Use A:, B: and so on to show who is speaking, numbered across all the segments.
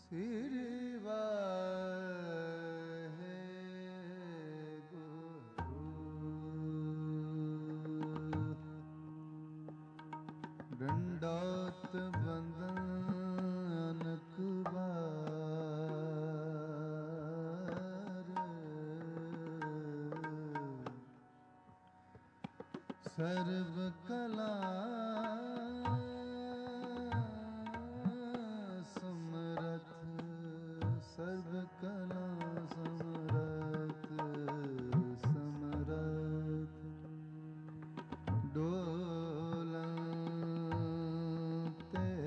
A: ਸ੍ਰੀ ਵਾਹਿਗੁਰੂ। ਡੰਡੋਤ ਬੰਦਨ ਅਨਕ ਵਾਰ, ਸਰਬ ਕਲਾ ਸਰਬ ਕਲਾ ਸਮਰਥ ਸਮਰਥ, ਡੋਲਨ ਤੇ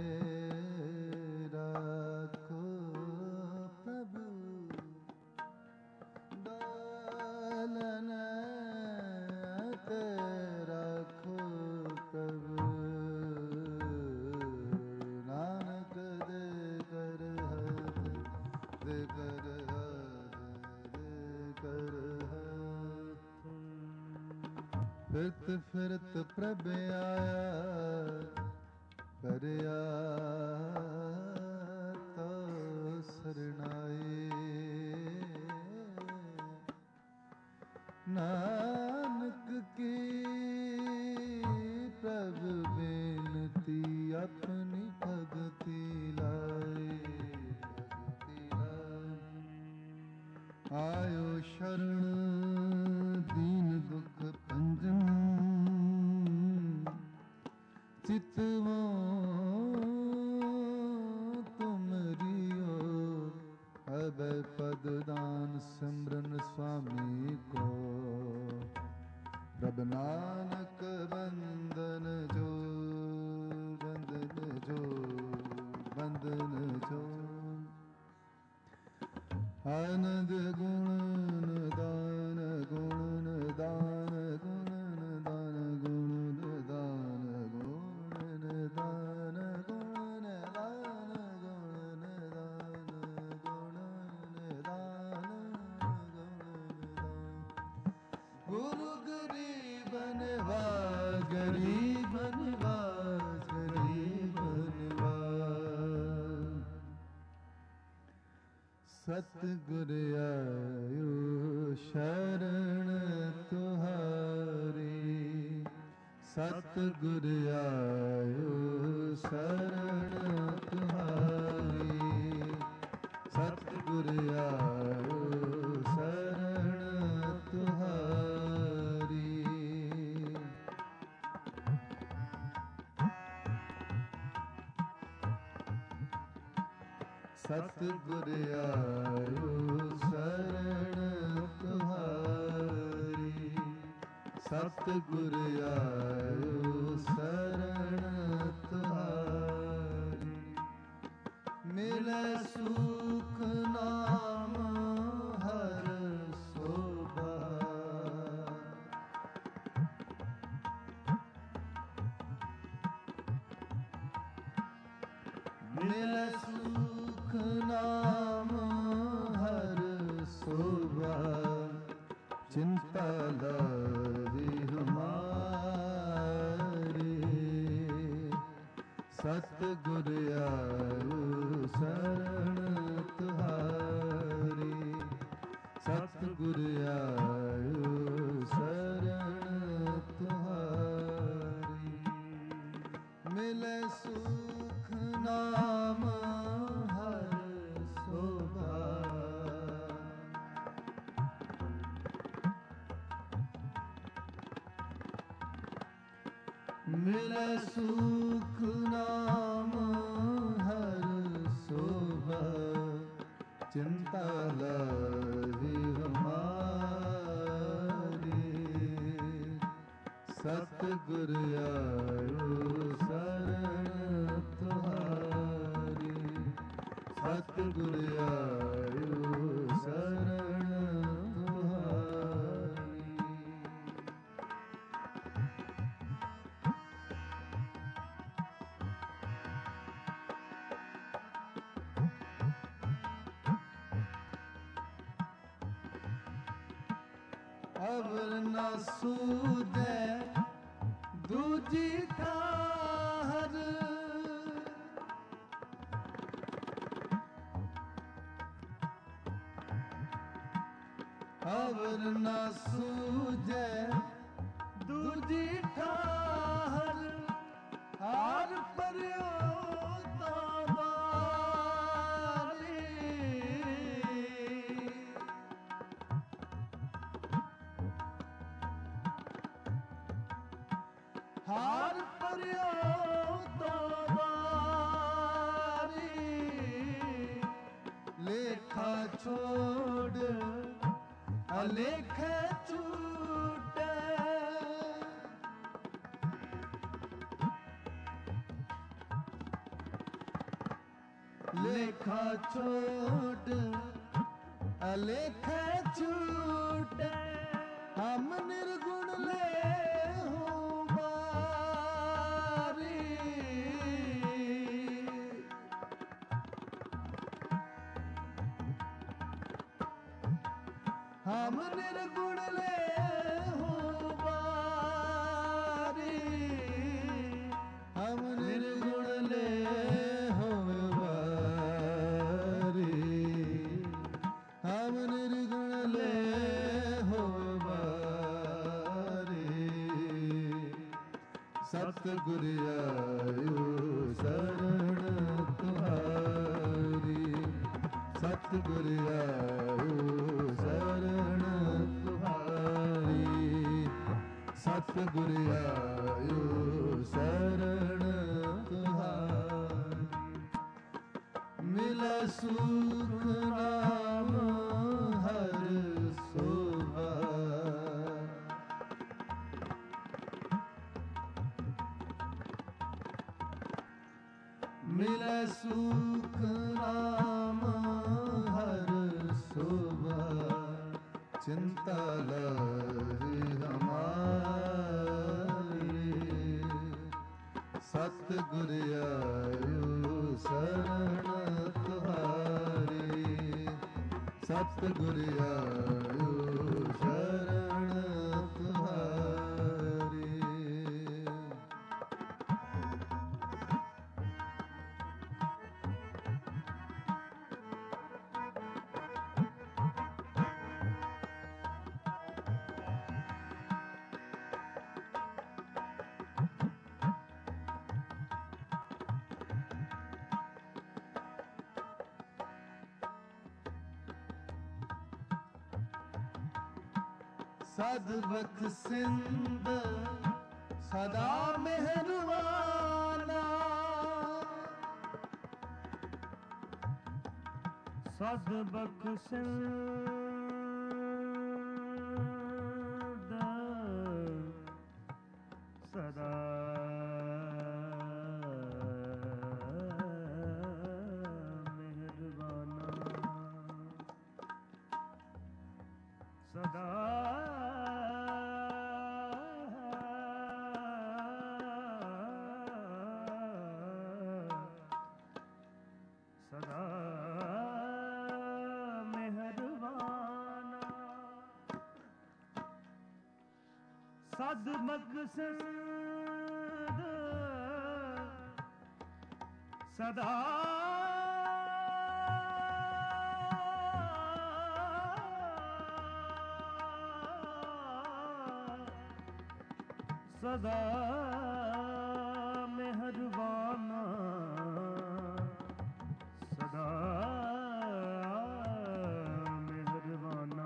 A: ਰਾਖੋ ਪ੍ਰਭੂ, ਡੋਲਨ ਤੇ ਰਾਖੋ ਪ੍ਰਭੂ, ਨਾਨਕ ਦੇ ਕਰ ਦੇ ਕਰ ਕਰ। ਫਿਰਤ ਫਿਰਤ ਪ੍ਰਭ ਆਇਆ, ਕਰਿਆ ਤੋ ਸਰਣਾਈ, ਨਾਨਕ ਕੀ ਪ੍ਰਭ ਬੇਨਤੀ, ਆਪਣੀ ਭਗਤੀ ਲਾਏ। ਆਇਓ ਸ਼ਰਨ ਦੀਨ ਦੁਖ ਭੰਜਨ, ਚਿਤਵੋ ਤੁਮਰਿਓ, ਅਬੈ ਪਦ ਦਾਨ ਸਿਮਰਨ ਸੁਆਮੀ ਕੋ। ਪ੍ਰਭ ਨਾਨਕ ਬੰਦਨ ਜੋ, ਬੰਦਨ ਜੋ, ਬੰਦਨ ਜੋ। ਆਨੰਦ ਗੁਣ ਨਿਦਾਨ, ਗੁਣ ਨਿਦਾਨ, ਗੁਣ ਨਿਦਾਨ, ਗੁਣ ਨਿਦਾਨ, ਗੁਣ ਨਿਦਾਨ, ਗੁਣ ਨਿਦਾਨ, ਗੁਣ ਨਿਦਾਨ, ਗੁਣ ਨਿਦਾਨ, ਗੁਰੂ ਗਰੀਬ ਨਿਵਾਸ, ਗਰੀਬ ਨਿਵਾਸ, ਗਰੀਬ ਨਿਵਾਸ। ਸਤਿਗੁਰ ਆਇਓ ਸ਼ਰਨ ਤੁਹਾਰੀ, ਸਤਿਗੁਰ ਆਇਓ ਸ਼ਰਨ ਤੁਹਾਰੀ, ਸਤਿਗੁਰ ਆਇਓ ਸ਼ਰਨ ਤੁਹਾਰੀ। ਸਤਿਗੁਰ ਆਇਓ ਸ਼ਰਨ ਤੁਹਾਰੀ, ਸਤਿਗੁਰ ਆਇਓ ਸ਼ਰਨ ਤੁਹਾਰੀ। ਮਿਲੈ ਸੁਖ ਨਾਮ ਹਰ ਸੋਭਾ, ਮਿਲੈ ਸੁਖ ਨਾਮ ਹਰ ਸੋਭਾ, ਚਿੰਤਾ ਲਾਵੀ ਹਮਾਰੀ। ਸਤਿਗੁਰ ਆਇਓ ਸ਼ਰਨ ਤੁਹਾਰੀ, ਸਤਿਗੁਰ ਆਇਓ ਸ਼ਰਨ ਤੁਹਾਰੀ। ਮਿਲੈ ਸੁਖ ਨਾਮ ਹਰ ਸੋਭਾ, ਮਿਲੈ ਸੁਖ ਨਾਮ ਹਰ ਸੋਭਾ, ਚਿੰਤਾ ਲਾਵੀ ਹਮਾਰੀ। ਸਤਿਗੁਰ ਆਇਓ ਸ਼ਰਨ ਤੁਹਾਰੀ, ਸਤਿਗੁਰ ਆਇਓ ਸ਼ਰਨ ਤੁਹਾਰੀ। ਅਵਰ ਨਾ ਸੂਝੈ ਦੂਜੀ ਠਾਹਰ, अवर न सूझे दूजी ठाहर हार परियो तो बारी हार परियो तो बारी लेखा छोड़ अलेख छूटे लेखा छोड़ अलेख छूटे हम निर्गुण ले हो बारी हम निर्गुण ले हो बारी हम निर्गुण ले हो बारी हम निर्गुण ले हो बारी सतगुर आयो शरण तुम्हारी सतगुर आयो शरण तुम्हारी सतगुर आयो शरण तुम्हारी मिला सुख नाम हर शोभा मिला सुख नाम हर शोभा चिंता लही हमारी सतगुर आयो शरण तुम्हारी सतगुर आयो शरण तुम्हारी सदबख सिंध सदा मेहरबाना
B: सदबख सिंध सदा मेहरबाना सदा सदा मेहरबाना सदबख सिंध सदा सदा मेहरबाना सदा मेहरबाना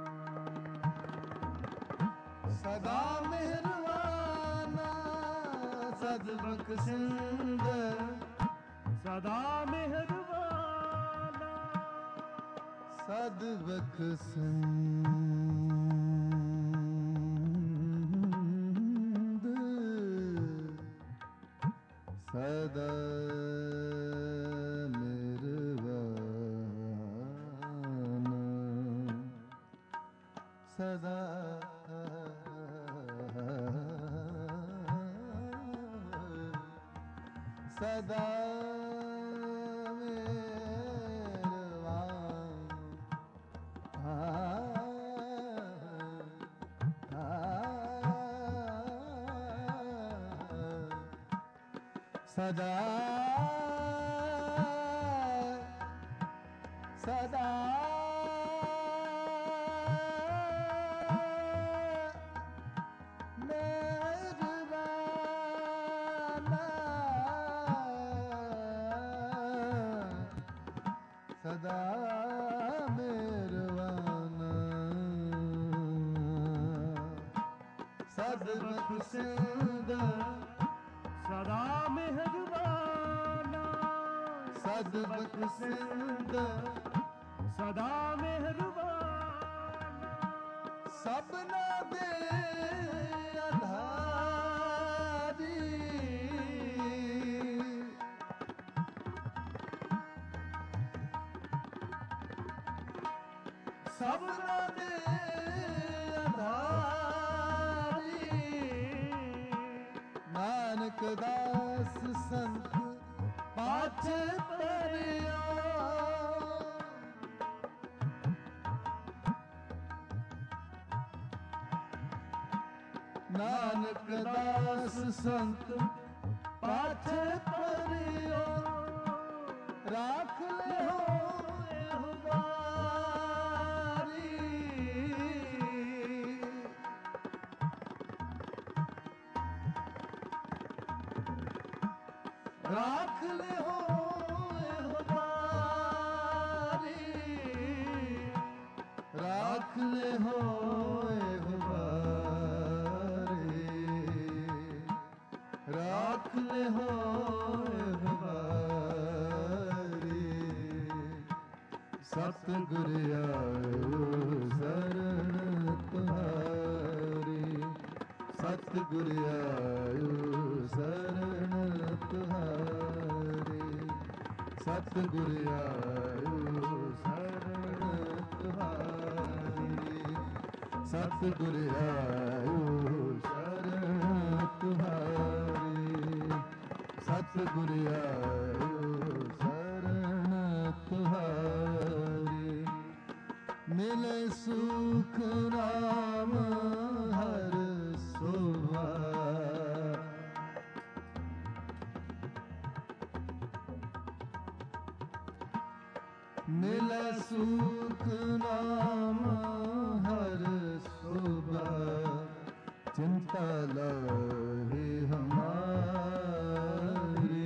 A: सदा मेहरबाना सदबख सिंध
B: सदा मेहरबाना
A: सदबख सिंध सदा मेहरबाना सदा सदा सदा सदा सदबक सिंद
B: सदा मेहरबाना
A: सदबक सिंद
B: सदा मेहरबाना
A: सबना दे आधारी सबना दे आधारी नानक दास संत पाछे परिया नानक दास संत पाछे परियो राख ले हो राख ले हो राख ले हो राख ले हो सतगुर आयो शरण तुम्हारी सतगुर आयो शरण तुम्हारी सतगुर आयो शरण तुम्हारी सतगुर आयो शरण तुम्हारी सतगुर आयो शरण तुम्हारी मिले सुख राम हर सोवा मिले सुख नाम हर सोवा चिंता लाही हमारी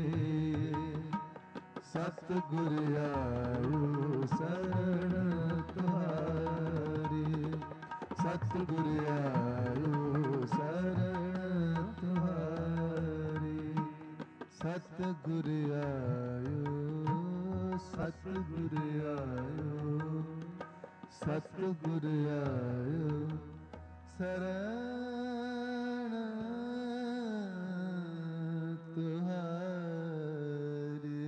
A: सतगुर आयो शरण तुम्हारी सतगुर आयो शरण तुम्हारी सतगुर आयो सतगुर आयो सतगुर आयो शरण तुम्हारी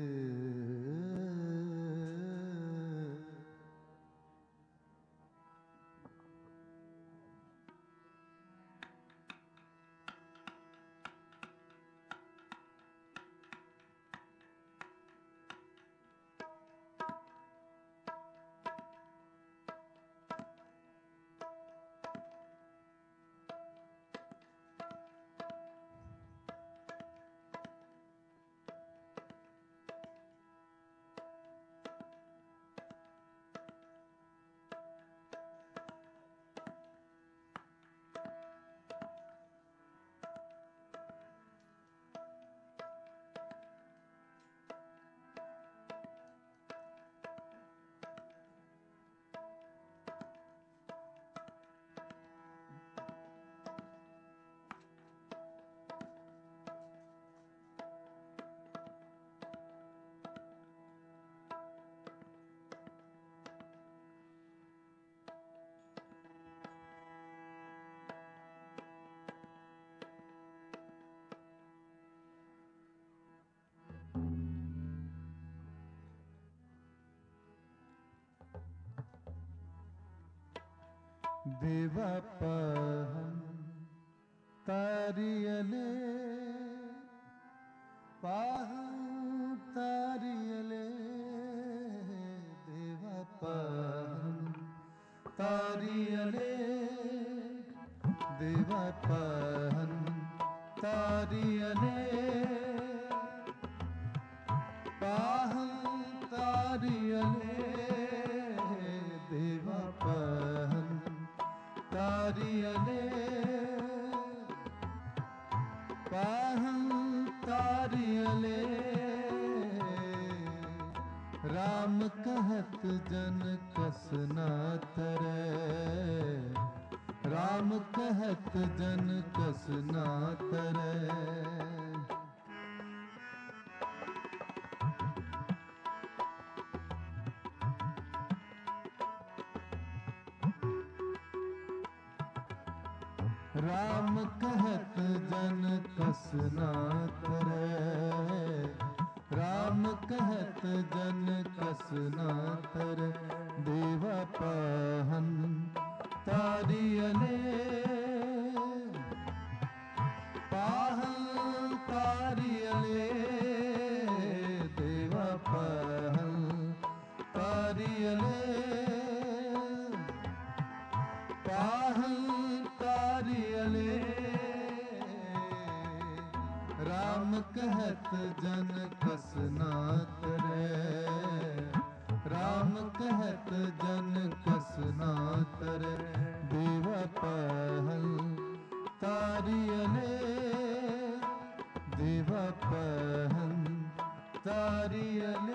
A: देवा पहन तारियले पाहन तारियले देवा पहन तारियले देवा पहन तारियले पाहन तारियले देवा पहन तारियले पाहन तारियले राम कहत जन कस न तरै राम कहत जन कस राम कहत जन कस ना करे, राम कहत जन कस ना करे, देवा पाहन तारियले, पाहन तारियले, देवा पाहन तारियले, पाहन तारियले, राम कहत जन कस ना करे, राम कहत जन कस ना करे, देवा पाहन तारियले, देवा पाहन तारियले।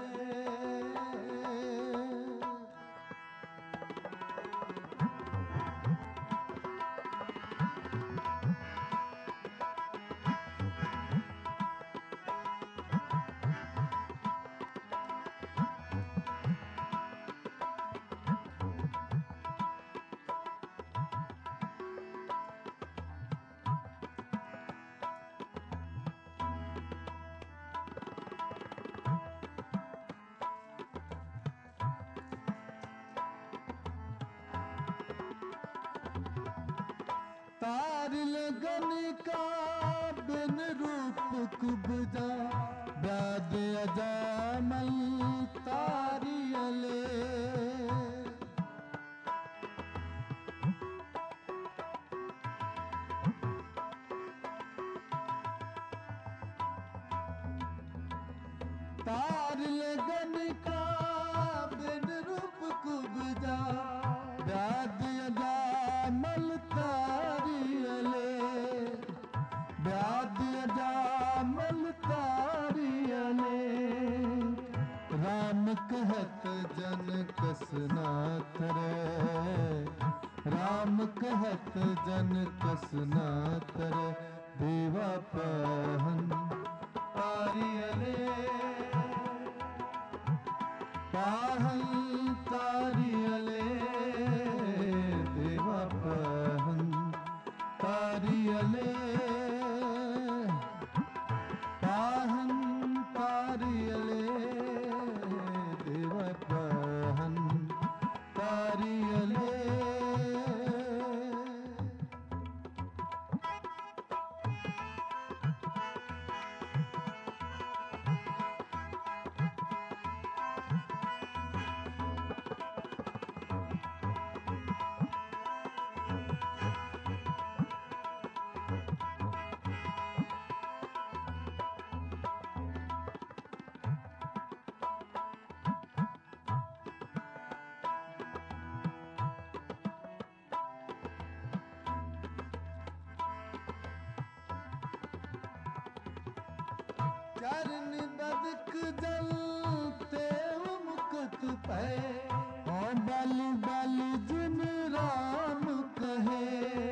A: तार लगन का बिन रूप कुबजा, व्याध अजामल तारियले, तार लगन का बिन रूप कुबजा, व्याध अजामल तारियले, व्याध अजामल तारियले, राम कहत जन कस ना करे, राम कहत जन कस ना करे, देवा पाहन तारियले, पाहन तारियले, देवा पाहन तारियले, पाहन तारियले, देवा पाहन तारियले। चरण बदक जलते मुकुट पे, ओ बल बल जिन राम कहे,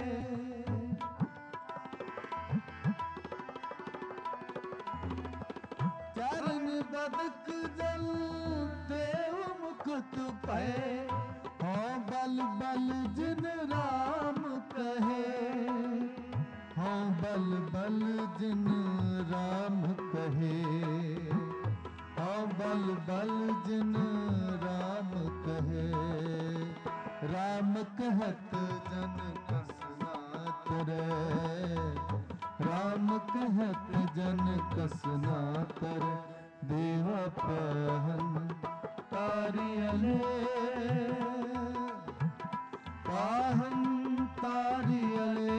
A: चरण बदक जलते मुकुट पे, ओ बल बल जिन राम कहे, हो बल बल जिन राम कहे, हो बल बल जिन राम कहे, राम कहत जन कस ना करे, राम कहत जन कस ना करे, देवा पाहन तारियले, पाहन तारियले,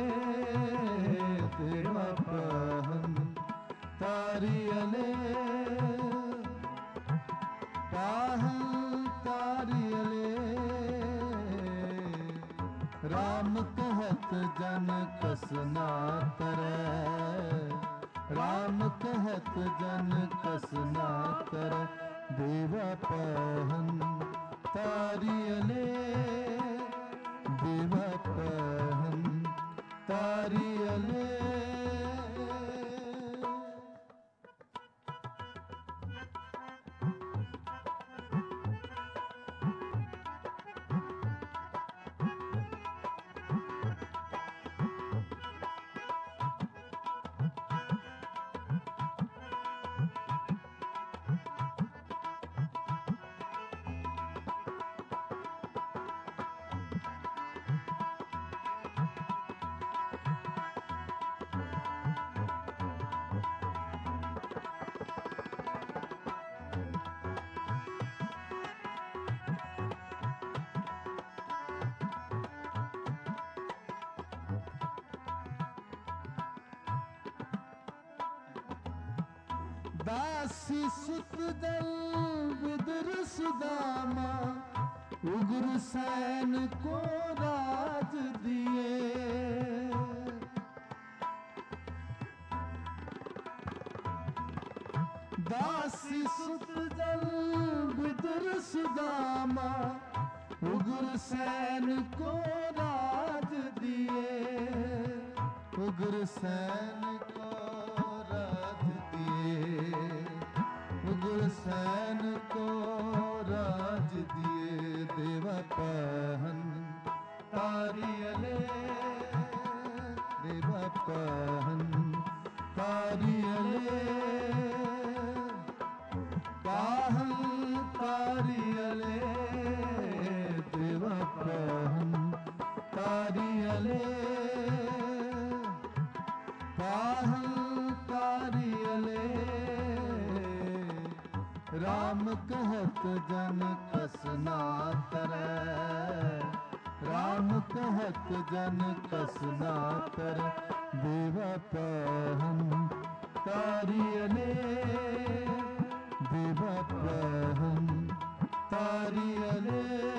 A: देवा पाहन तारियले, पाहन तारियले, राम कहत जन कस ना करे, राम कहत जन कस ना करे, देवा पाहन तारियले, देवा पाहन तारियले। दासी सुत जल विदुर सुदामा उग्र सैन को राज दिए। दासी सुत जल विदुर सुदामा उग्र सैन को राज दिए। उग्र सैन को राज दिए। उग्र सैन को राज दिए। देवा पहन तारियले देवा पहन तारियले पाहन तारियले देवा पहन तारियले पाहन तारियले। राम कहत जन कसना तरੈ। राम कहत जन कसना तरੈ। देवा पहन तारियले देवा पहन तारियले।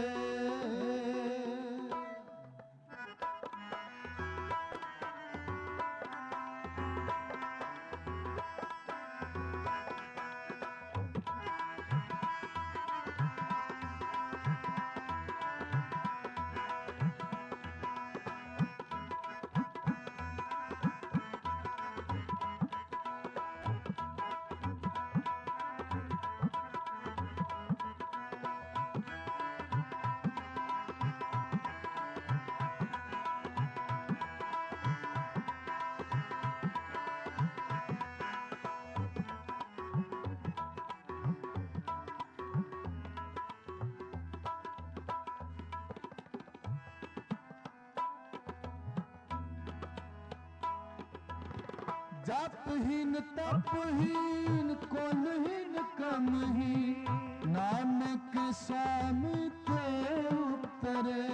A: जपहीन तपहीन कुलहीन कमहीन नानक स्वामी ते उतरे।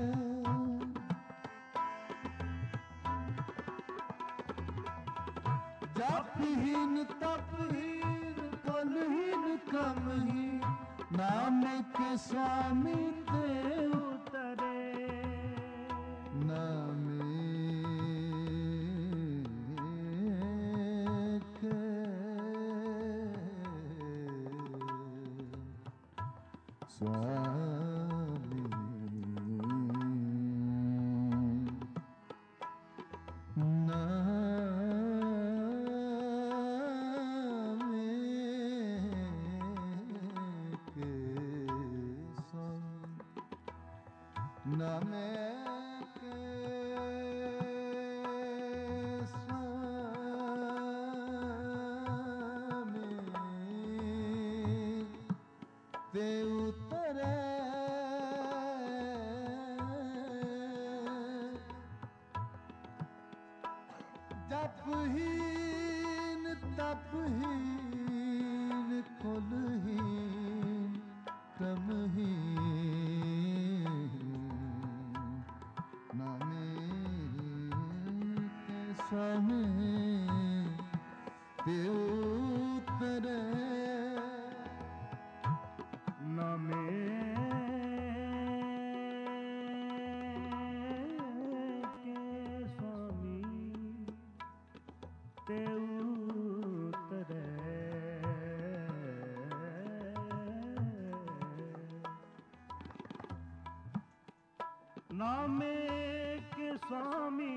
A: जपहीन तपहीन कुलहीन कमहीन नानक स्वामी ते उतरे। स्वामी नामे के स्वामी नामे के स्वामी ते उतरे। जपहीन तपहीन कुलहीन क्रमहीन नामे के स्वामी ते उतरे।
B: नामे के स्वामी ते उतरे। नामे के स्वामी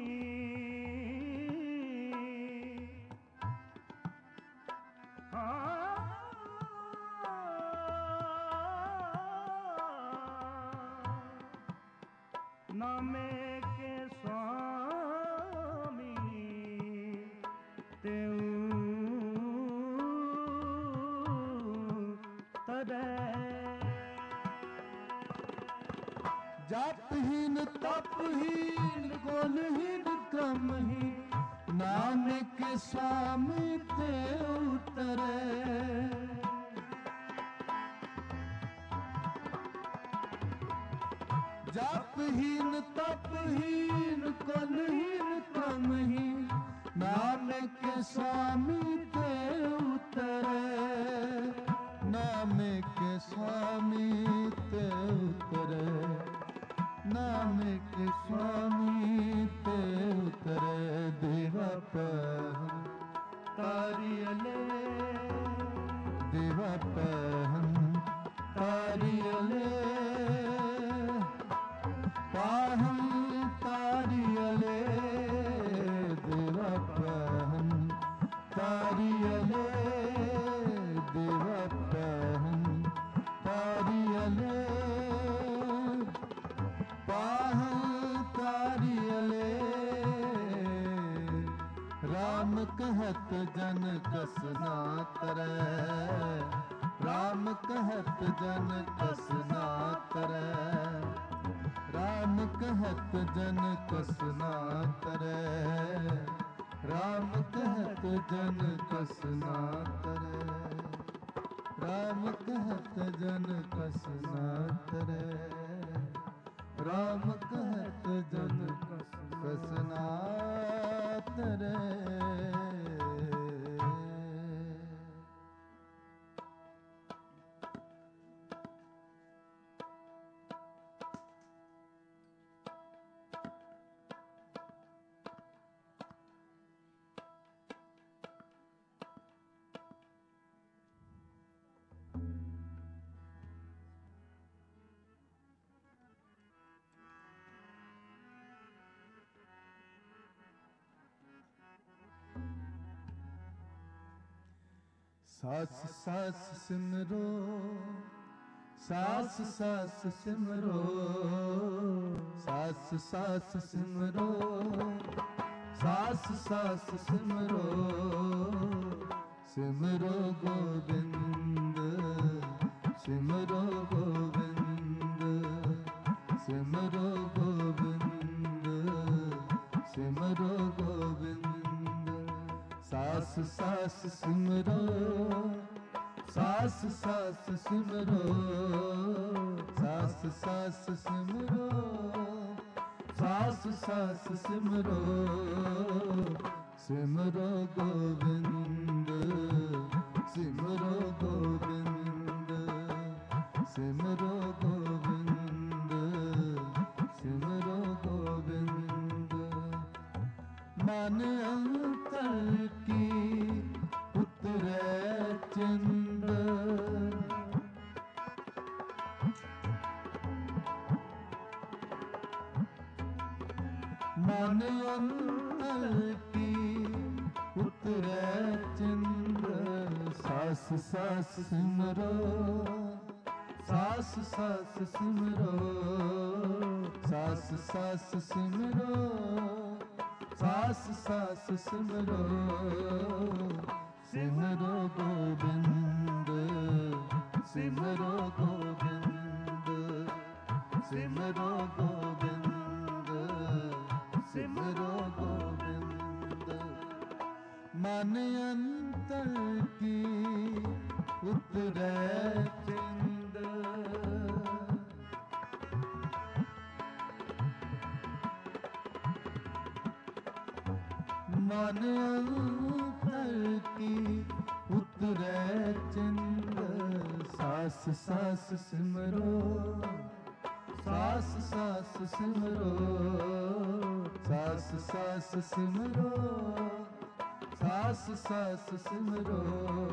B: नामे के स्वामी ते उतरे।
A: जपहीन तपहीन कुलहीन क्रमहीन नानक स्वामी ते उतरे। जपहीन तपहीन कुलहीन क्रमहीन नानक स्वामी ते उतरे। उतरे, नाम के स्वामी ते उतरे, नाम के स्वामी ते उतरे। देवा पहन तारियले, देवा पहन तारियले, पाहन तारियले, देवा पहन तारियले, देवा पहन तारियले, पाहन तारियले। राम कहत जन कस ना तरै, राम कहत जन कस ना तरै, राम कहत जन कस ना तरै, राम कहत जन कस ना तरै, राम कहत जन कस ना तरै, राम कहत जन कस ना तरै। सास सास सिमरो, सास सास सिमरो, सास सास सिमरो, सास सास सिमरो, सिमरो गोविंद, सिमरो गोविंद, सिमरो गोविंद, सिमरो गोविंद। सास सास सिमरो, सास सास सिमरो, सास सास सिमरो, सास सास सिमरो, सिमरो गोविंद, सिमरो गोविंद, सिमरो गोविंद, सिमरो गोविंद। मन अंतर की उतरे चंद, मन अंतर की उतरे चंद। सास सास सिमरो, सास सास सिमरो, सास सास सिमरो, सास सास सिमरो, सिमरो गोविंद, सिमरो गोविंद, सिमरो गोविंद, सिमरो गोविंद। मन अंतर की उतरे चिंद, मन अंतर की उतरे चिंद। सास सास सिमरो, सास सास सिमरो, सास सास सिमरो, सास सास सिमरो,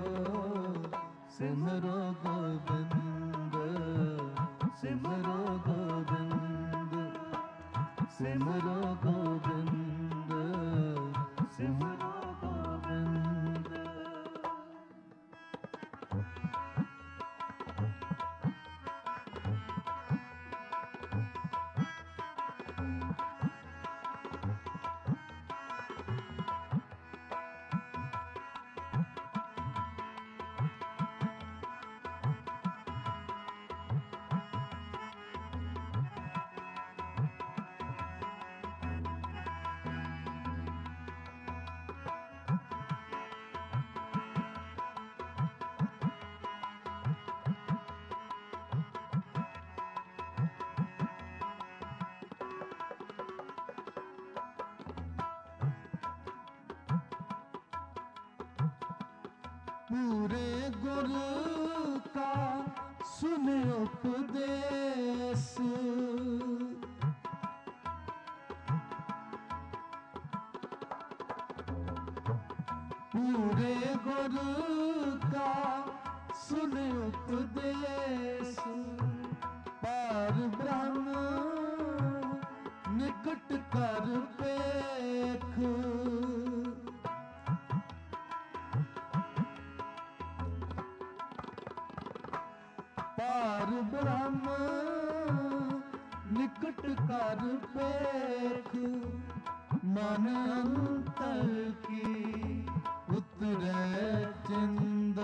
A: सिमरो गोविंद, सिमरो गोविंद, सिमरो गोविंद, सिमरो गोविंद। पूरे गुर का सुन उपदेश, पूरे गुर का सुन उपदेश, पार ब्रह्म निकट कर पेख, पार ब्रह्म निकट कर पेख, मन अंतर की उतरे चिंद,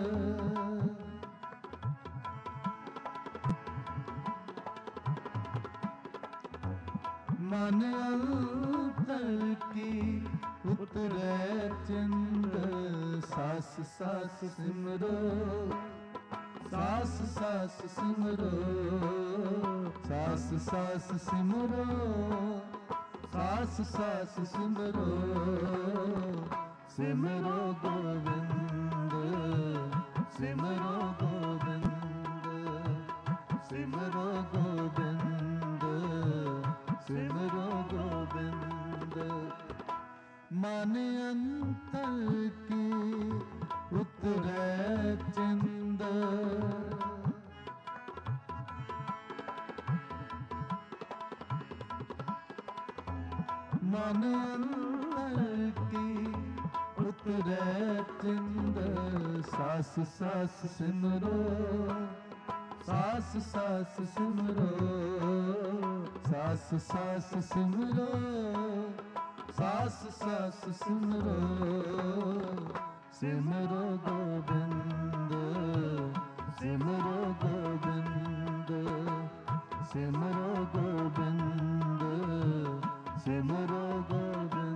A: मन अंतर की उतरे चिंद, सास सास सिमरो, सास सास सिमरो, सास सास सिमरो, सास सास सिमरो, सिमरो गोविंद, सिमरो गोविंद, सिमरो गोविंद, सिमरो गोविंद, मन अंतर की उतरे चिंद, मन अंतर की उतरे चिंद, सास सास सिमरो, सास सास सिमरो, सास सास सिमरो, सास सास सिमरो, सिमरो गोविंद, सिमरो गोविंद, सिमरो गोविंद, सिमरो गोविंद।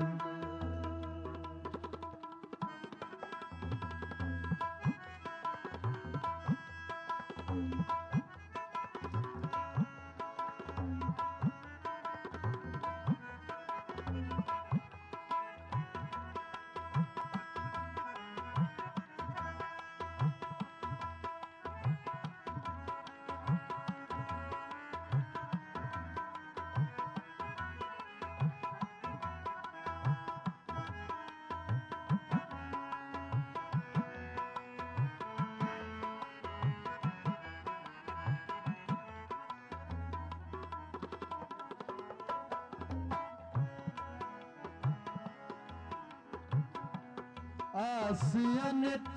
A: आसियनित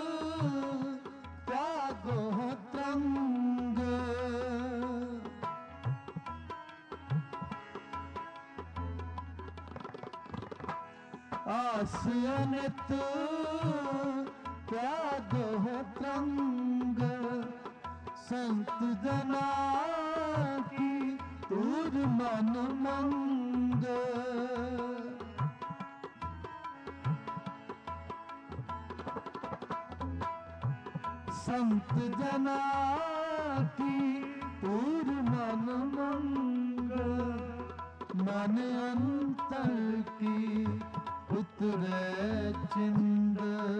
A: त्यागो त्रंग, आसियनित त्यागो त्रंग, संत जना की दूर मन मंग, संत जना की दूर मन मंग, मन अंतर की उतरे चिंद,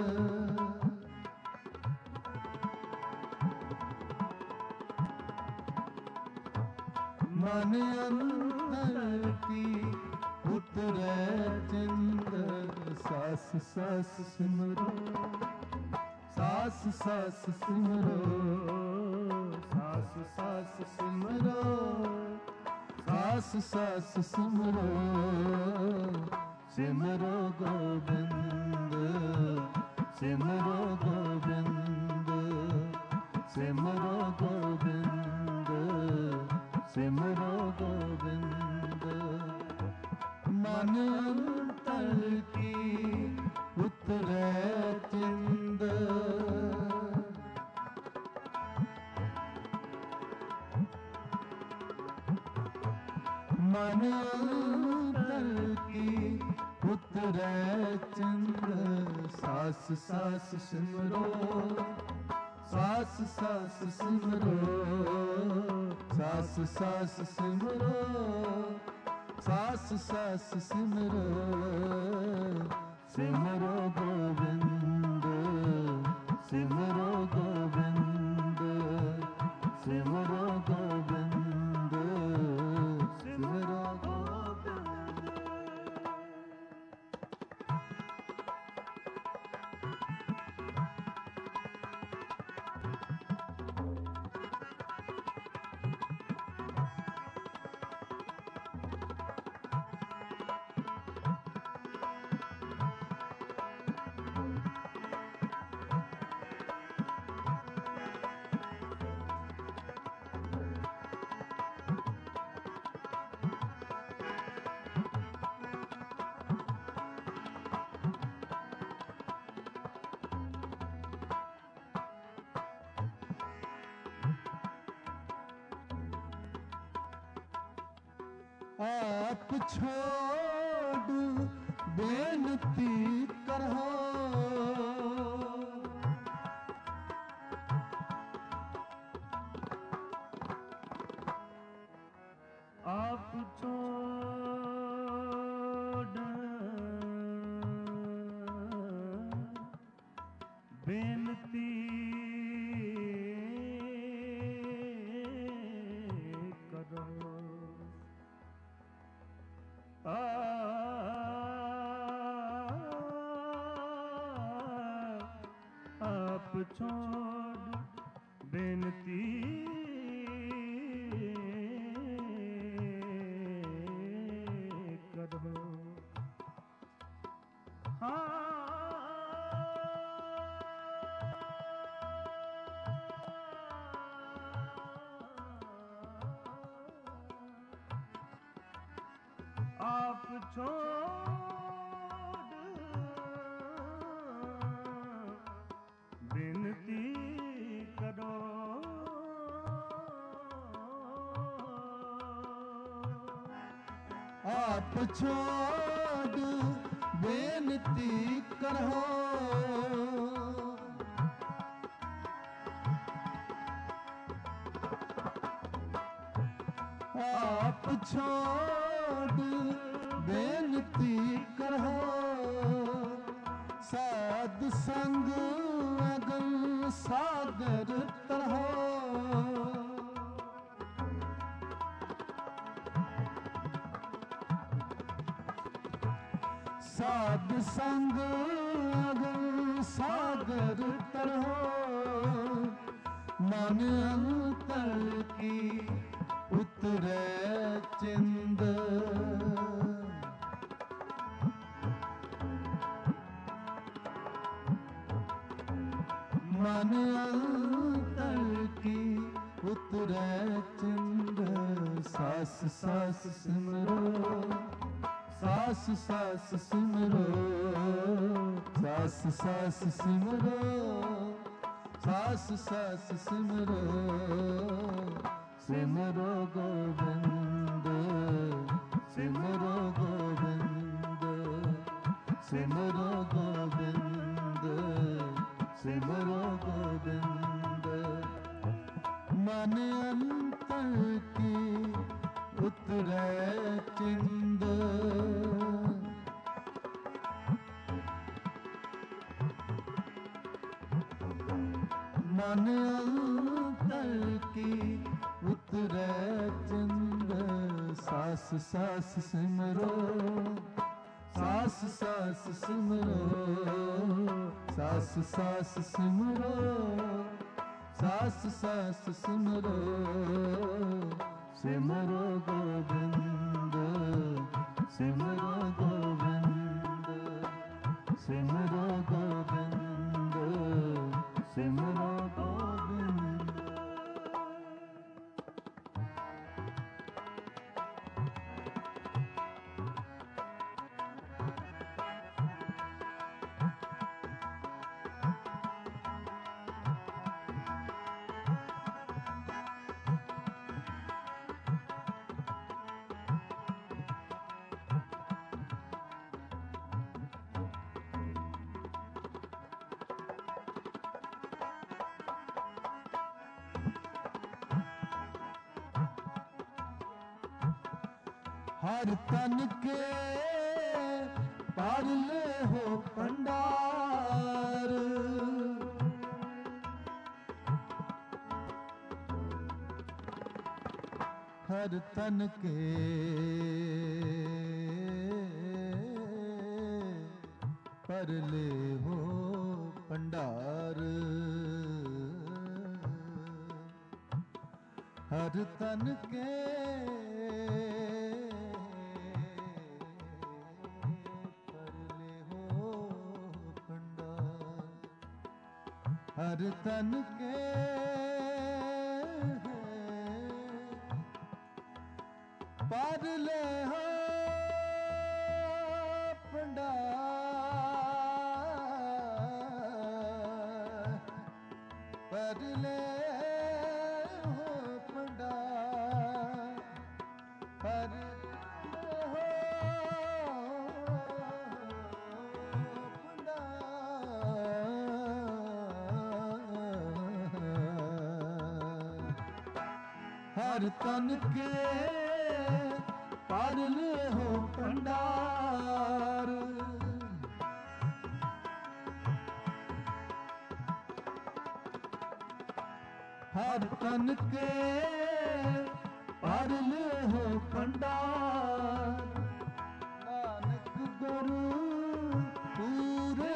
A: मन अंतर की उतरे चिंद, सास सास सिमरो, सास सास सिमरो, सास सास सिमरो, सास सास सिमरो, सिमरो गोविंद, सिमरो गोविंद, सिमरो गोविंद, सिमरो गोविंद, मन अंतर की उतरे चिंद, मन अंतर की उतरे चिंद, सास सास सिमरो, सास सास सिमरो, सास सास सिमरो, सास सास सिमरो, सिमरो गोविंद, आप छोड़ बेनती करहो,
B: आप छोड़ बेनती करो, आप छोड़ बेनती करो। आप छोड़ बिनती करो,
A: आप छोड़ बेनती करहो, आप छोड़ बेनती करहो, साध संग अगम सागर तरहो, साध संग अगम सागर तरहो, मन अंतर की उतरे चिंद, मन अंतर की उतरे चिंद, सास सास सिमरो, सास सास सिमरो, सास सास सिमरो, सास सास सिमरो, सिमरो गोविंद, सिमरो गोविंद, सिमरो गोविंद, सिमरो गोविंद, मन अंतर की उतरे चिंद, मन अंतर की उतरे चिंद, सास सास सिमरो, सास सास सिमरो, सास सास सिमरो, सास सास सिमरो, सिमरो गोविंद, सिमरो गोविंद, सिमरो गोविंद, सिमरो गोविंद। हर तन के पारले हो पंडार, हर तन के परले हो पंडार, हर तन के हर तन के परले हो पंडार, परले हो पंडार, पर हर तन के पार ले हो भंडार। हर तन के पार ले हो भंडार। नानक गुरु पूरे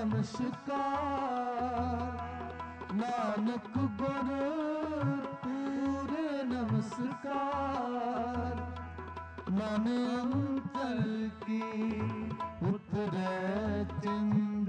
A: नमस्कार। नानक गुरु पूरे नमस्कार। मन अंतर की उतरे चिंद।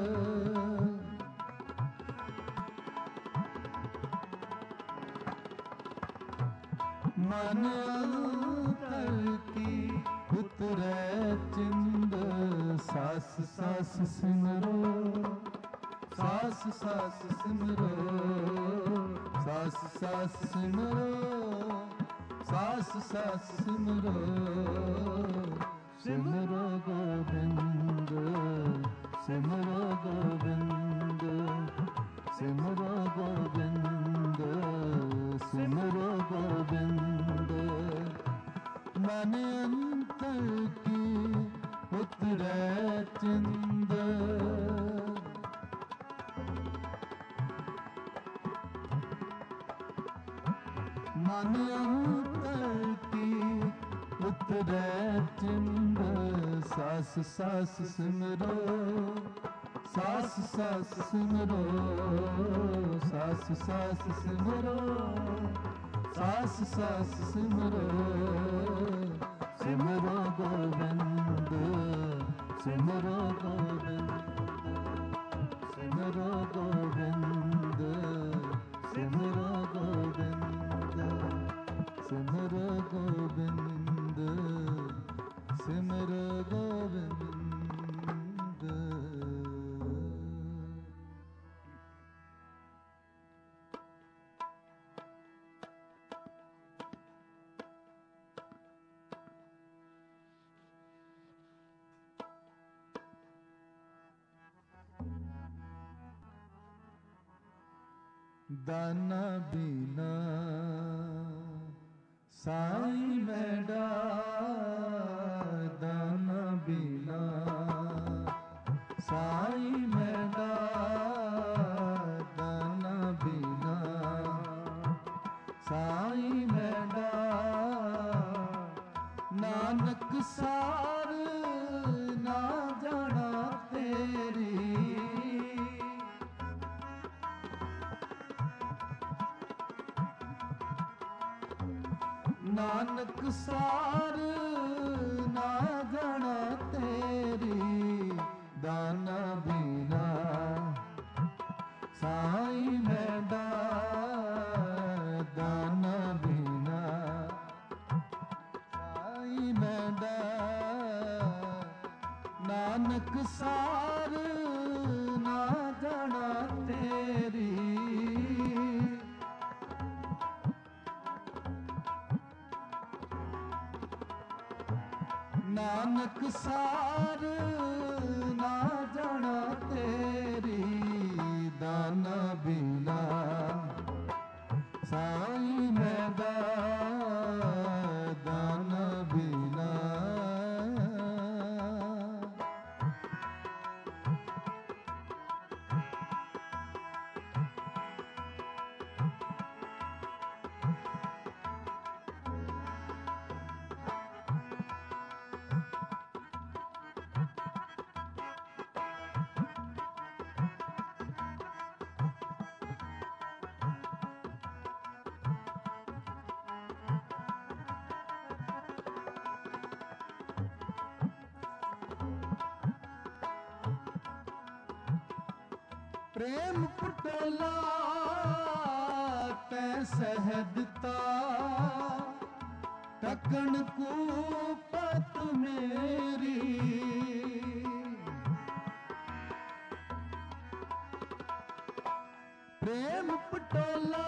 A: मन अंतर की उतरे चिंद। सास सास सिमरो सास सास सिमरो। सास सास सिमरो सास सास सिमरो। सिमरो गोविंद सिमरो गोविंद। सिमरो गोविंद सिमरो गोविंद। मन अंतर की उतरे चिंद। मन अंतर की उतरे चिंद। सास सास सिमरो सास सास सिमरो। सास सास सिमरो सास सास सिमरो। सिमरो गोविंद सिमरो गोविंद। सिमरो गोविंद सिमरो गोविंद। सिमरो गोविंद सिमरो गोविंद। दाना बिना साईं मैडा। दाना बिना साईं मैडा। दाना बिना साईं मैडा। नानक सार ना जाना तेरी। नानक सार ना जाना तेरी। दाना बिना साईं मैडा। दाना बिना साईं मैडा। नानक सार ना जाना तेरी। नानक सार ना जाना तेरी। दाना बिना साईं मैडा। दाना बिना प्रेम पटोला तै सहदता। टकन कूपत मेरी। प्रेम पटोला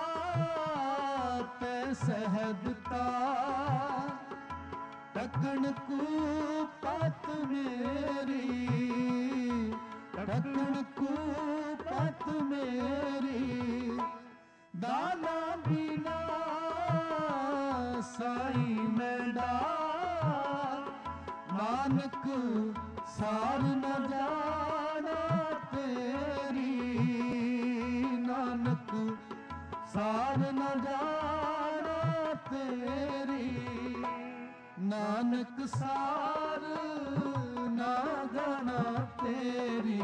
A: तै सहदता। टकन कूपत मेरी। टकन कूपत मेरी। दाना बिना ਨਾਨਕ ਸਾਰ ਨ ਜਾਣਾ ਤੇਰੀ, ਨਾਨਕ ਸਾਰ ਨ ਜਾਣਾ ਤੇਰੀ, ਨਾਨਕ ਸਾਰ ਨਾ ਜਾਣਾ ਤੇਰੀ।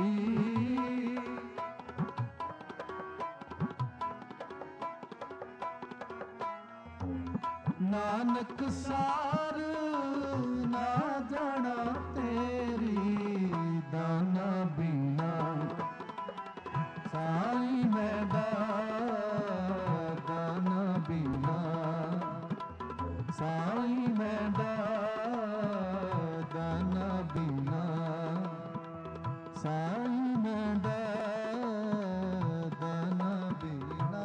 A: ਨਾਨਕ ਸਾਰ ਨਾ ਜਾਣਾ ਤੇਰੀ, ਦਾਨਾ ਬੀਨਾ ਸਾਈ ਮੈਡਾ, ਦਾਨਾ ਬੀਨਾ ਸਾਈ ਮੈਡਾ, ਦਾਨਾ ਬੀਨਾ ਸਾਈ ਮੈਡਾ, ਦਾਨਾ ਬੀਨਾ।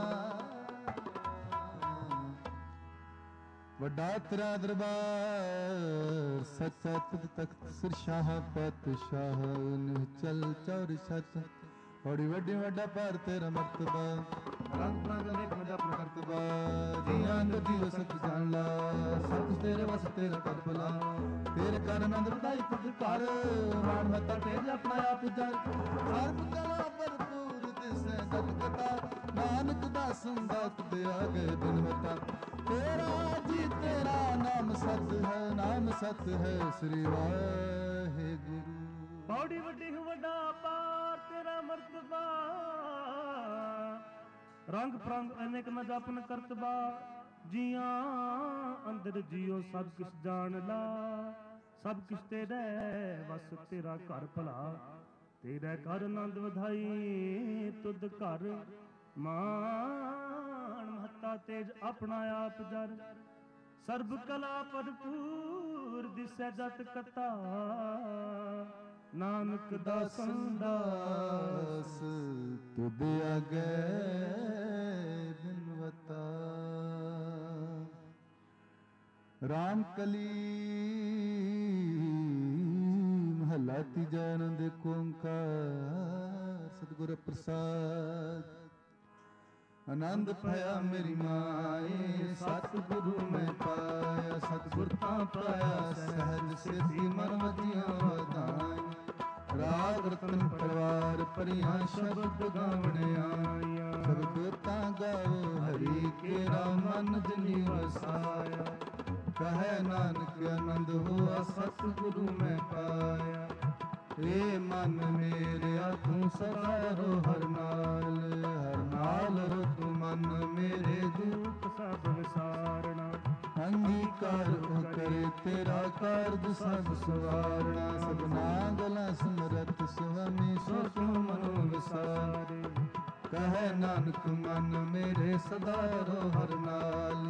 A: ਵੱਡਾ ਤੇਰਾ ਦਰਬਾਰ ਸੱਚਾ ਤੁਧ ਤਖਤ ਸਿਰ ਸ਼ਾਹ ਪਾਤਸ਼ਾਹ, ਨਿਹਚਲ ਚੌਰ ਸੱਚ ਬੜੀ ਵੱਡੀ ਵੱਡਾ ਭਾਰ ਤੇਰਾ ਮਰਤਬਾ, ਰੰਗ ਰੰਗ ਅਨੇਕ ਵੱਡਾ ਆਪਣਾ ਕਰਤਬਾ, ਜੀਆਂ ਗੱਦੀ ਸੱਚ ਜਾਣ ਲਾ, ਸੱਚ ਤੇਰੇ ਵਸ ਤੇਰਾ ਕਰ ਬਲਾ, ਤੇਰੇ ਕਰ ਆਨੰਦ ਵਧਾਈ ਤੁਧ ਕਰ, ਮਾਨ ਮਤਾ ਤੇਰੇ ਆਪਣਾ ਆਪ ਜਰ, ਸਰਬ ਕਲਾ ਭਰਪੂਰ ਦਿਸੈ ਜਗ ਕਤਾ, ਨਾਨਕ ਦਾਸਨ ਦਾਤ ਦੇ ਆਗੇ ਬਿਨ ਮਤਾ, ਤੇਰਾ ਜੀ ਤੇਰਾ ਨਾਮ ਸਤ ਹੈ, ਨਾਮ ਸਤ ਹੈ ਸ੍ਰੀ ਵਾਹਿਗੁਰੂ।
B: ਬੜੀ ਵੱਡੀ ਵੱਡਾ ਪਾਰ ਤੇਰਾ ਮਰਤਬਾ, ਰੰਗ ਪ੍ਰੰਗ ਅਨੇਕ ਮੈਂ ਜਪਨ ਕਰਤਬਾ, ਜੀਆਂ ਅੰਦਰ ਜੀਓ ਸਭ ਕਿਛ ਜਾਣ ਲਾ, ਸਭ ਕਿਛ ਤੇਰੇ ਵਸ ਤੇਰਾ ਘਰ ਭਲਾ, ਤੇਰੇ ਘਰ ਆਨੰਦ ਵਧਾਈ ਤੁਧ ਘਰ, ਮਾਨ ਮਹੱਤਾ ਤੇਜ ਆਪਣਾ ਆਪ ਜਰ, ਸਰਬ ਕਲਾ ਭਰਪੂਰ ਦਿਸੈ ਜਤ ਕਤਾ, ਨਾਨਕ ਦਾਸਨ
A: ਦਾਸ ਤੁਧ ਆਗੇ ਬਿਨਵਤਾ। ਰਾਮ ਕਲੀ ਮਹਲਾ ਤੀਜਾ ਆਨੰਦ ਏਕ ਓੰਕਾਰ, ਸਤਿਗੁਰ ਪ੍ਰਸਾਦ। ਆਨੰਦ ਭਇਆ ਮੇਰੀ ਮਾਏ, ਸਤਿਗੁਰੂ ਮੈਂ ਪਾਇਆ, ਸਤਿਗੁਰ ਤਾਂ ਪਾਇਆ ਸਹਿਜ ਸਿਧੀ ਮਨ ਵਜੀਆਂ ਵਧਾਈ, ਰਾਗ ਰਤਨ ਪਰਵਾਰ ਭਰੀਆਂ ਸ਼ਬਦ ਗਾਵਣ ਆਈਆਂ, ਸ਼ਬਦ ਤਾਂ ਗਾਓ ਹਰੀ ਕੇਰਾ ਮਨ ਜਨੀ ਵਸਾਇਆ, ਕਹੈ ਨਾਨਕ ਆਨੰਦ ਹੋਆ ਸਤਿਗੁਰੂ ਮੈਂ ਪਾਇਆ, ਏ ਮਨ ਮੇਰਿਆ ਤੂੰ ਸਦਾ ਰੋ ਹਰ ਨਾਲ, ਹਰ ਨਾਲ ਰੋ ਤੂੰ ਮਨ ਮੇਰੇ ਦੁਖ
B: ਸਭ ਵਿਸਾਰਣਾ,
A: ਅੰਗੀਕਾਰ ਉਹ ਕਰੇ ਤੇਰਾ ਕਾਰਜ ਸਭ ਸਵਾਰਣਾ, ਸਭਨਾ ਗਲਾ ਸਿਮਰਤ ਸੁਆਮੀ ਸੋ ਤੂੰ ਮਨੋ ਵਿਸਾਰੇ, ਕਹੈ ਨਾਨਕ ਮਨ ਮੇਰੇ ਸਦਾ ਰੋ ਹਰ ਨਾਲ,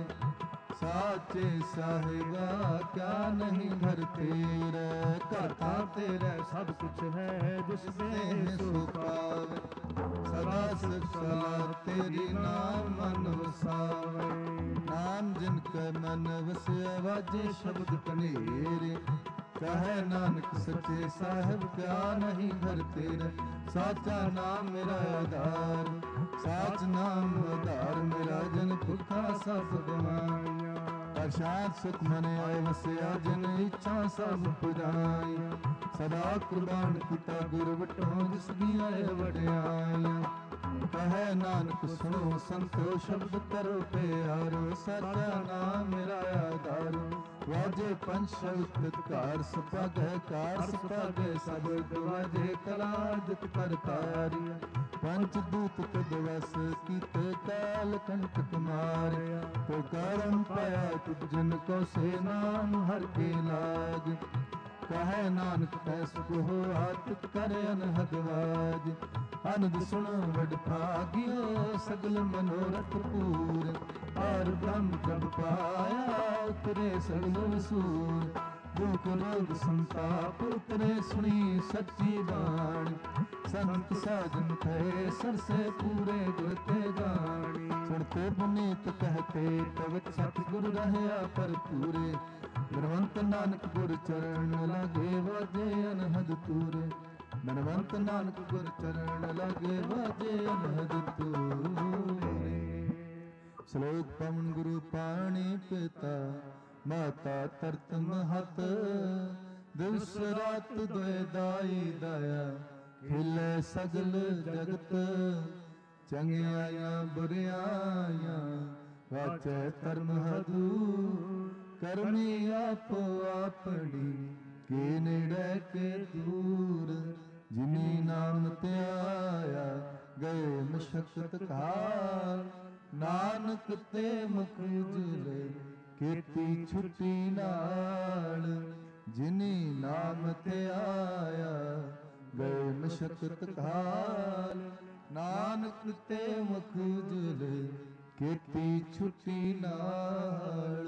A: ਸਾਚੇ ਸਾਹਿਬਾ ਕਿਆ ਨਹੀਂ ਘਰ ਤੇਰਾ, ਘਰ ਤਾਂ ਤੇਰਾ
B: ਸਭ ਕੁਛ ਹੈ ਜਿਸ ਦੇ
A: ਸੋ ਪਾਵੇ, ਸਦਾ ਸਿਫਤ ਸਲਾਹ ਤੇਰੀ ਨਾਮ ਮਨ ਵਸਾਵੇ, ਨਾਮ ਜਿਨ ਕੈ ਮਨ ਵਸਿਆ ਵਾਜੇ ਸ਼ਬਦ ਕਨੇਰੇ, ਕਹੈ ਨਾਨਕ ਸੱਚੇ ਸਾਹਿਬ ਕਿਆ ਨਹੀਂ ਘਰ ਤੇਰਾ, ਸਾਚਾ ਨਾਮ ਮੇਰਾ ਆਧਾਰ, ਸਾਚ ਨਾਮ ਆਧਾਰ ਮੇਰਾ, ਜਨ ਭੁੱਖਾ ਸਭ ਗਵਾਈਆਂ, ਪ੍ਰਸ਼ਾਦ ਸੁਖ ਮਨ ਆਏ ਵਸਿਆ, ਜਨ ਇੱਛਾ ਸਭ ਪੁਜਾਈਆਂ, ਸਦਾ ਕੁਰਬਾਨ ਕੀਤਾ ਗੁਰ ਵਟੋ ਜਿਸ ਦੀਆਂ ਵਡਿਆਈਆਂ, ਕਹੈ ਨਾਨਕ ਸੁਣੋ ਸੰਤੋ ਸ਼ਬਦ ਕਰੋ ਪਿਆਰੋ, ਸਾਚਾ ਨਾਮ ਮੇਰਾ ਆਧਾਰ, ਵਾਜੇ ਪੰਜ ਸ਼ਬਦ ਕਾਰ ਸੁਭਾਗੈ, ਕਾਰ ਸੁਭਾਗੈ ਸ਼ਬਦ ਵਾਜੇ ਕਲਾ ਜਿਤ ਕਰਤਾਰੀ, ਪੰਚ ਦੂਤ ਤਦ ਵਸ ਕੀਤੇ ਕਾਲ ਕੰਟਕ ਮਾਰਿਆ, ਤੋ ਕਰਮ ਪਾਇਆ ਤੁਧ ਜਨ ਕੋ ਸੇ ਨਾਮ ਹਰ ਕੇ ਲਾਜ, ਕਹੈ ਨਾਨਕ ਤੈ ਸੁਖ ਹੋਆ ਤਿਤ ਕਰ ਅਨਹਦ ਵਾਜ, ਅਨੰਦ ਸੁਣੋ ਵਡ ਭਾਗਿਓ ਸਗਲ ਮਨੋਰਥ ਪੂਰ, ਔਰ ਬ੍ਰਹਮ ਪ੍ਰਭ ਪਾਇਆ ਉਤਰੇ ਸਗਲ ਵਸੂਰ, ਦੁਖ ਰੋਗ ਸੰਤਾਪ ਉਤਰੇ ਸੁਣੀ ਸੱਚੀ ਬਾਣੀ, ਸੰਤ ਸਾਜਨ ਕਹੇ ਸਰਸੇ ਪੂਰੇ ਗੁਰ ਤੇ ਜਾਣੀ, ਸੁਣਤੇ ਪੁਨੀਤ ਕਹਤੇ ਪਵਿੱਤ ਸਤਿਗੁਰ ਰਹਿਆ ਭਰਪੂਰੇ, ਗੁਰਵੰਤ ਨਾਨਕ ਗੁਰ ਚਰਨ ਲਾਗੇ ਵਾਜੇ ਅਨਹਦ ਤੂਰੇ, ਮਨਵੰਤ ਨਾਨਕ ਗੁਰ ਚਰਨ ਲਾਗੇ ਵਾਜੇ ਅਨਹਦ ਤੂਰੇ। ਸ਼ਲੋਕ ਪਵਨ ਗੁਰੂ ਪਾਣੀ ਪਿਤਾ, ਮਾਤਾ ਤਰਤ ਮਹਤ, ਦਿਵਸ ਰਾਤ ਦੁਇ ਦਾਈ ਦਇਆ ਖਿਲੇ ਸਗਲ ਜਗਤ ਚੰਗਿਆਈਆਂ ਬੁਰਿਆਈਆਂ ਵਾਚੈ ਧਰਮ ਹਦੂਰ ਕਰਮੀ ਆਪੋ ਆਪਣੀ ਕੇ ਨੇੜੇ ਕੇ ਦੂਰ ਜਿਨੀ ਨਾਮ ਧਿਆਇਆ ਗਏ ਮਸ਼ਕਤ ਕਾਲ ਨਾਨਕ ਤੇ ਮੁਖ ਉਜਲੇ ਕੀਤੀ ਛੁੱਟੀ ਨਾਲ ਜਿਨੀ ਨਾਮ ਧਿਆਇਆ ਗਏ ਮਸ਼ਕਤ ਕਾਲ ਨਾਨਕ ਤੇ ਮੁਖ ਉਜਲੇ ਕੀਤੀ ਛੁੱਟੀ ਨਾਲ।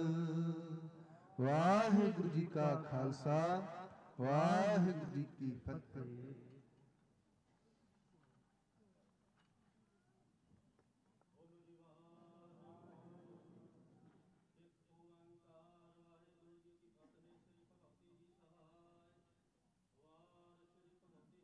A: ਵਾਹਿਗੁਰੂ ਜੀ ਕਾ ਖਾਲਸਾ ਵਾਹਿਗੁਰੂ ਜੀ ਕੀ ਫਤਿਹ।